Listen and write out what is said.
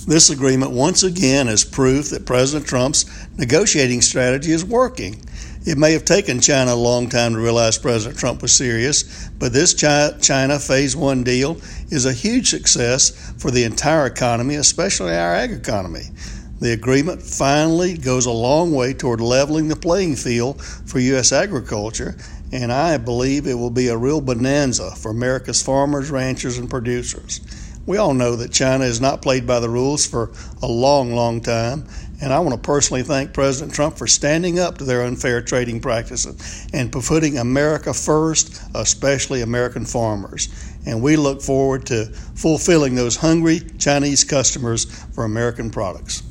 This agreement once again is proof that President Trump's negotiating strategy is working. It may have taken China a long time to realize President Trump was serious, but this China Phase 1 deal is a huge success for the entire economy, especially our ag economy. The agreement finally goes a long way toward leveling the playing field for U.S. agriculture, and I believe it will be a real bonanza for America's farmers, ranchers, and producers. We all know that China has not played by the rules for a long, long time, and I want to personally thank President Trump for standing up to their unfair trading practices and for putting America first, especially American farmers. And we look forward to fulfilling those hungry Chinese customers for American products.